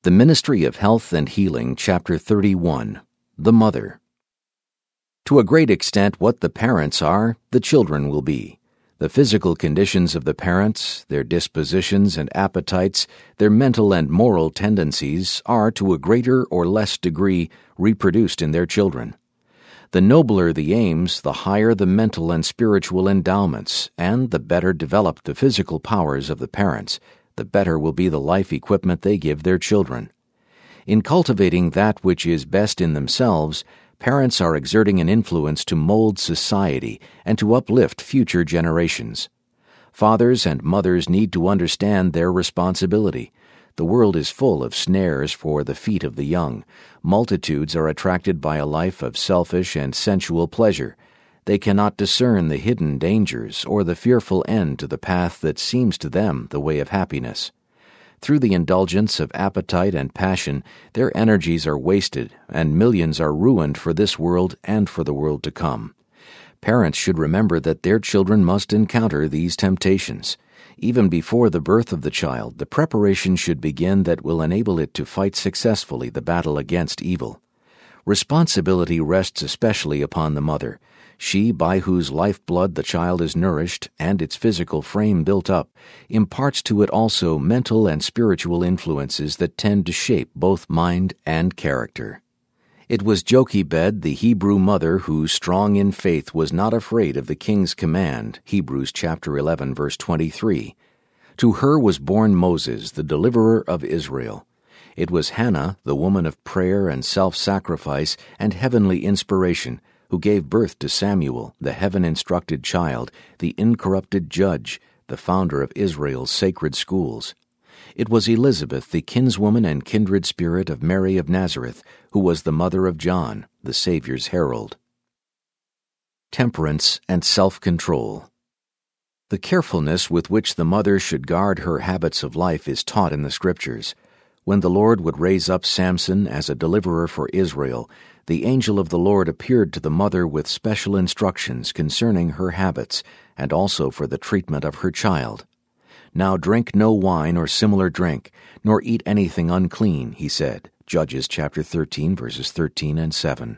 The Ministry of Health and Healing, Chapter 31, The Mother. To a great extent, what the parents are, the children will be. The physical conditions of the parents, their dispositions and appetites, their mental and moral tendencies are, to a greater or less degree, reproduced in their children. The nobler the aims, the higher the mental and spiritual endowments, and the better developed the physical powers of the parents, the better will be the life equipment they give their children. In cultivating that which is best in themselves, parents are exerting an influence to mold society and to uplift future generations. Fathers and mothers need to understand their responsibility. The world is full of snares for the feet of the young. Multitudes are attracted by a life of selfish and sensual pleasure. They cannot discern the hidden dangers or the fearful end to the path that seems to them the way of happiness. Through the indulgence of appetite and passion, their energies are wasted, and millions are ruined for this world and for the world to come. Parents should remember that their children must encounter these temptations. Even before the birth of the child, the preparation should begin that will enable it to fight successfully the battle against evil. Responsibility rests especially upon the mother. She, by whose lifeblood the child is nourished and its physical frame built up, imparts to it also mental and spiritual influences that tend to shape both mind and character. It was Jochebed, the Hebrew mother, who, strong in faith, was not afraid of the king's command, Hebrews chapter 11, verse 23. To her was born Moses, the deliverer of Israel. It was Hannah, the woman of prayer and self-sacrifice and heavenly inspiration, who gave birth to Samuel, the heaven-instructed child, the incorrupted judge, the founder of Israel's sacred schools. It was Elizabeth, the kinswoman and kindred spirit of Mary of Nazareth, who was the mother of John, the Savior's herald. Temperance and self-control. The carefulness with which the mother should guard her habits of life is taught in the Scriptures. When the Lord would raise up Samson as a deliverer for Israel, the angel of the Lord appeared to the mother with special instructions concerning her habits and also for the treatment of her child. Now drink no wine or similar drink, nor eat anything unclean, he said. Judges chapter 13, verses 13 and 7.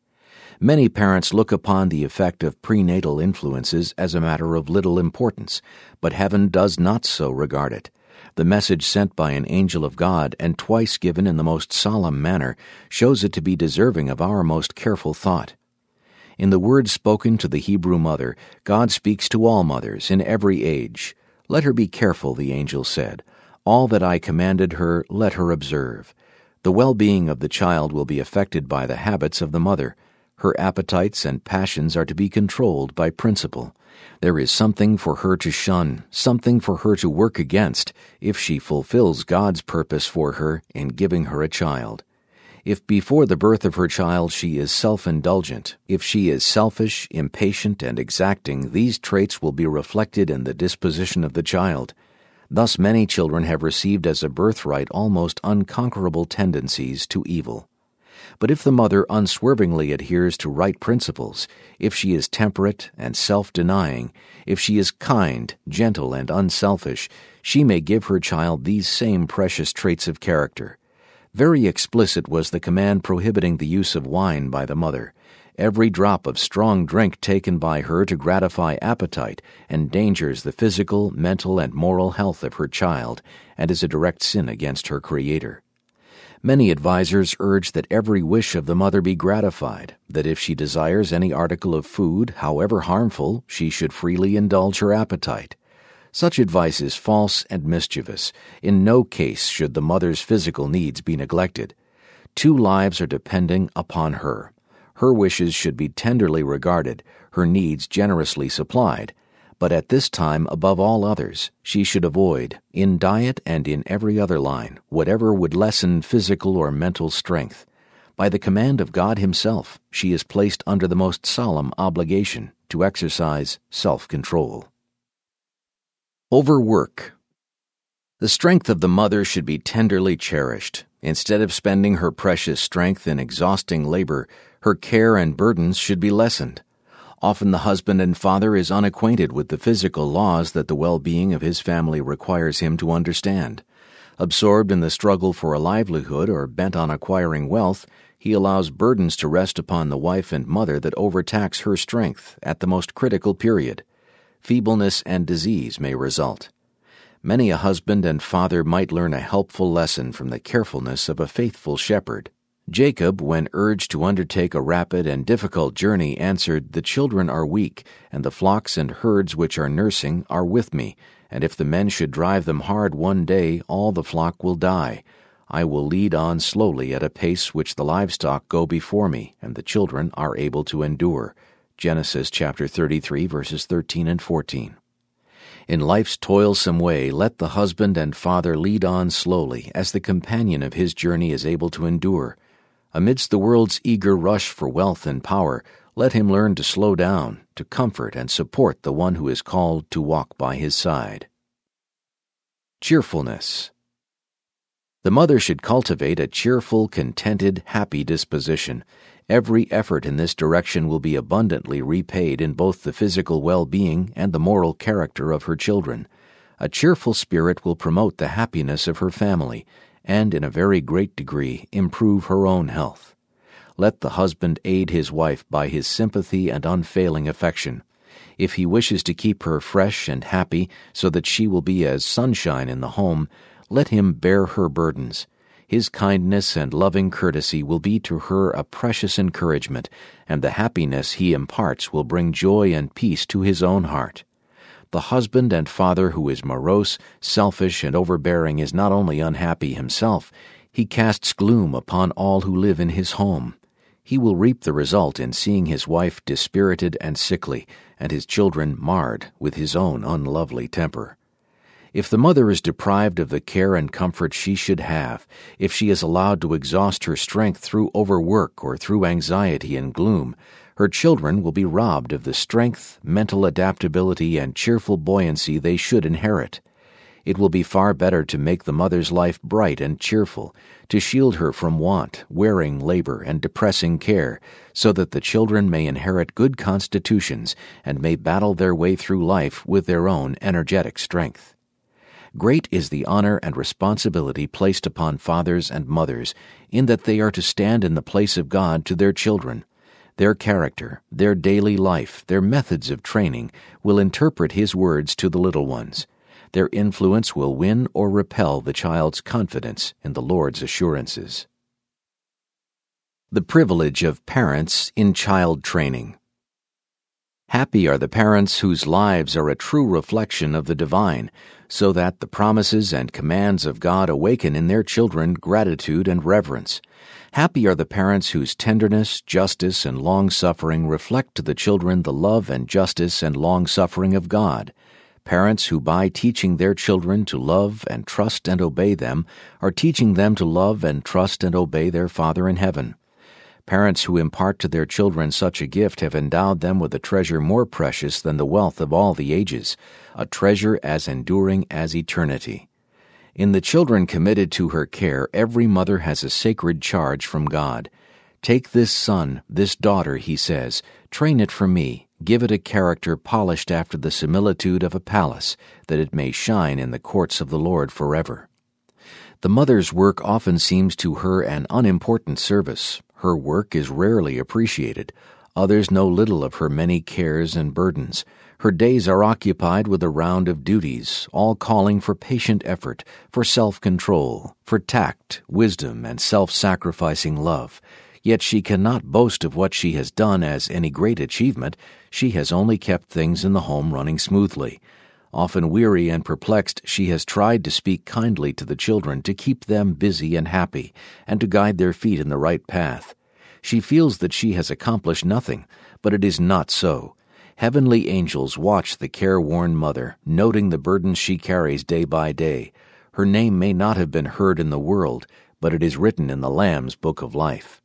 Many parents look upon the effect of prenatal influences as a matter of little importance, but heaven does not so regard it. The message sent by an angel of God and twice given in the most solemn manner shows it to be deserving of our most careful thought. In the words spoken to the Hebrew mother, God speaks to all mothers in every age. Let her be careful, the angel said. All that I commanded her, let her observe. The well-being of the child will be affected by the habits of the mother. Her appetites and passions are to be controlled by principle. There is something for her to shun, something for her to work against, if she fulfills God's purpose for her in giving her a child. If before the birth of her child she is self-indulgent, if she is selfish, impatient, and exacting, these traits will be reflected in the disposition of the child. Thus many children have received as a birthright almost unconquerable tendencies to evil. But if the mother unswervingly adheres to right principles, if she is temperate and self-denying, if she is kind, gentle, and unselfish, she may give her child these same precious traits of character. Very explicit was the command prohibiting the use of wine by the mother. Every drop of strong drink taken by her to gratify appetite endangers the physical, mental, and moral health of her child, and is a direct sin against her Creator. Many advisers urge that every wish of the mother be gratified, that if she desires any article of food, however harmful, she should freely indulge her appetite. Such advice is false and mischievous. In no case should the mother's physical needs be neglected. 2 lives are depending upon her. Her wishes should be tenderly regarded, her needs generously supplied. But at this time, above all others, she should avoid, in diet and in every other line, whatever would lessen physical or mental strength. By the command of God Himself, she is placed under the most solemn obligation to exercise self-control. Overwork. The strength of the mother should be tenderly cherished. Instead of spending her precious strength in exhausting labor, her care and burdens should be lessened. Often the husband and father is unacquainted with the physical laws that the well-being of his family requires him to understand. Absorbed in the struggle for a livelihood or bent on acquiring wealth, he allows burdens to rest upon the wife and mother that overtax her strength at the most critical period. Feebleness and disease may result. Many a husband and father might learn a helpful lesson from the carefulness of a faithful shepherd. Jacob, when urged to undertake a rapid and difficult journey, answered, "The children are weak, and the flocks and herds which are nursing are with me, and if the men should drive them hard one day, all the flock will die. I will lead on slowly at a pace which the livestock go before me, and the children are able to endure." Genesis chapter 33, verses 13 and 14. In life's toilsome way, let the husband and father lead on slowly, as the companion of his journey is able to endure. Amidst the world's eager rush for wealth and power, let him learn to slow down, to comfort and support the one who is called to walk by his side. Cheerfulness. The mother should cultivate a cheerful, contented, happy disposition. Every effort in this direction will be abundantly repaid in both the physical well-being and the moral character of her children. A cheerful spirit will promote the happiness of her family and, in a very great degree, improve her own health. Let the husband aid his wife by his sympathy and unfailing affection. If he wishes to keep her fresh and happy so that she will be as sunshine in the home, let him bear her burdens. His kindness and loving courtesy will be to her a precious encouragement, and the happiness he imparts will bring joy and peace to his own heart. The husband and father who is morose, selfish, and overbearing is not only unhappy himself, he casts gloom upon all who live in his home. He will reap the result in seeing his wife dispirited and sickly, and his children marred with his own unlovely temper. If the mother is deprived of the care and comfort she should have, if she is allowed to exhaust her strength through overwork or through anxiety and gloom, her children will be robbed of the strength, mental adaptability, and cheerful buoyancy they should inherit. It will be far better to make the mother's life bright and cheerful, to shield her from want, wearing labor, and depressing care, so that the children may inherit good constitutions and may battle their way through life with their own energetic strength. Great is the honor and responsibility placed upon fathers and mothers in that they are to stand in the place of God to their children. Their character, their daily life, their methods of training will interpret His words to the little ones. Their influence will win or repel the child's confidence in the Lord's assurances. The privilege of parents in child training. Happy are the parents whose lives are a true reflection of the divine, so that the promises and commands of God awaken in their children gratitude and reverence. Happy are the parents whose tenderness, justice, and long-suffering reflect to the children the love and justice and long-suffering of God. Parents who, by teaching their children to love and trust and obey them, are teaching them to love and trust and obey their Father in heaven. Parents who impart to their children such a gift have endowed them with a treasure more precious than the wealth of all the ages, a treasure as enduring as eternity. In the children committed to her care, every mother has a sacred charge from God. "Take this son, this daughter," He says, "train it for me, give it a character polished after the similitude of a palace, that it may shine in the courts of the Lord forever." The mother's work often seems to her an unimportant service. Her work is rarely appreciated. Others know little of her many cares and burdens. Her days are occupied with a round of duties, all calling for patient effort, for self-control, for tact, wisdom, and self-sacrificing love. Yet she cannot boast of what she has done as any great achievement. She has only kept things in the home running smoothly. Often weary and perplexed, she has tried to speak kindly to the children, to keep them busy and happy, and to guide their feet in the right path. She feels that she has accomplished nothing, but it is not so. Heavenly angels watch the careworn mother, noting the burdens she carries day by day. Her name may not have been heard in the world, but it is written in the Lamb's book of life.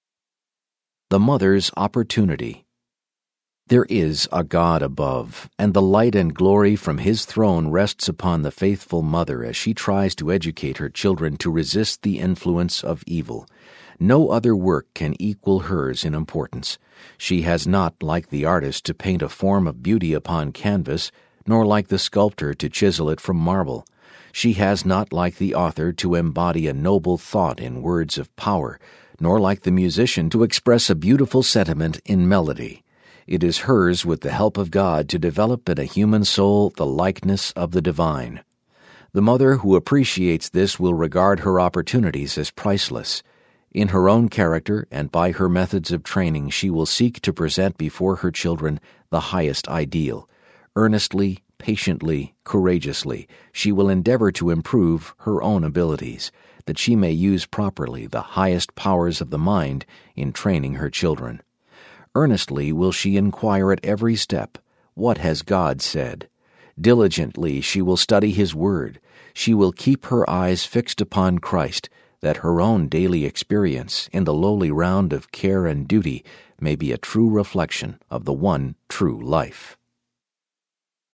The mother's opportunity. There is a God above, and the light and glory from His throne rests upon the faithful mother as she tries to educate her children to resist the influence of evil. No other work can equal hers in importance. She has not, like the artist, to paint a form of beauty upon canvas, nor like the sculptor to chisel it from marble. She has not, like the author, to embody a noble thought in words of power, nor like the musician to express a beautiful sentiment in melody. It is hers with the help of God to develop in a human soul the likeness of the divine. The mother who appreciates this will regard her opportunities as priceless. In her own character and by her methods of training, she will seek to present before her children the highest ideal. Earnestly, patiently, courageously, she will endeavor to improve her own abilities, that she may use properly the highest powers of the mind in training her children. Earnestly will she inquire at every step, "What has God said?" Diligently she will study His Word. She will keep her eyes fixed upon Christ, that her own daily experience in the lowly round of care and duty may be a true reflection of the one true life.